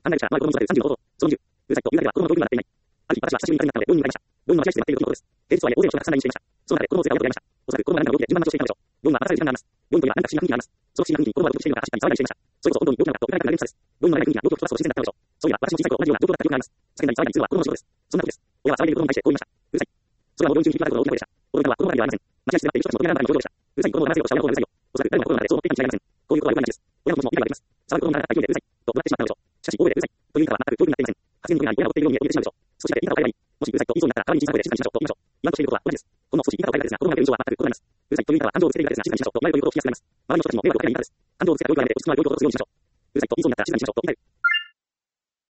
案内者、前子供育てる30の弟。その20。うざいというだけでは子供の教育がなっていない。ある日、私は久しぶりに会になったので、病院に向かいました。病院の待合室で待っている時のことです。平日は大勢の人が散乱していました。その中で子供を連れた親子がいました。おそらく子供が何かの病気で順番待ちをしていたのでしょう。病院は待たされる時間があります。病院というのは何か不審な雰囲気があります。その不審な雰囲気に子供はどうしているのか走ったり騒いだりしていました。それこそ本当に病気なのかと疑いたくなる連鎖です。病院の中に病気を吹き飛ばすと自然だったのでしょう。そういえば私も小さい頃同じような状況だった記憶があります。叫んだり騒いだりするのは子供の仕事です。そんな時です。親は騒いでいる子供に対してこう言いました。うるさい。それはもう病院中に響き渡るほど大きな声でした。驚いたのは子供だけではありません。待合室で待っている人たちも鳥が並んだような表情でした。うるさい子供を黙らせよとしゃべる子はうるさいよ。おそらく誰もが子供の中でそう思っているに違いありません。こういうことはよくあります。親の気持ちも理解ができます。騒ぐ子供が勢いでうるさいと怒鳴ってしまったのでしょう。しかし大声でうるさいという言い方は全く教育になっていません。発言の時に親が怒っているように見えてしまうでしょう。少しだけ言い方を変えればいい。もしうるさいと言いそうになったら代わりに小さい声で静かにしましょうと言いましょう。言わんとしていることは同じです。ほんの少し言い方を変えるだけですが、子供が言う印象は全く異なります。うるさいという言い方は感情をぶつけるだけですが静かにしましょうと言われるということを聞きやすくなります。周りの人たちも迷惑をかけない言い方です。感情をぶつけた教育がないので落ち着くのは良いことをするようにしましょう。うるさいと言いそうになったら静かにしましょうと言いたい。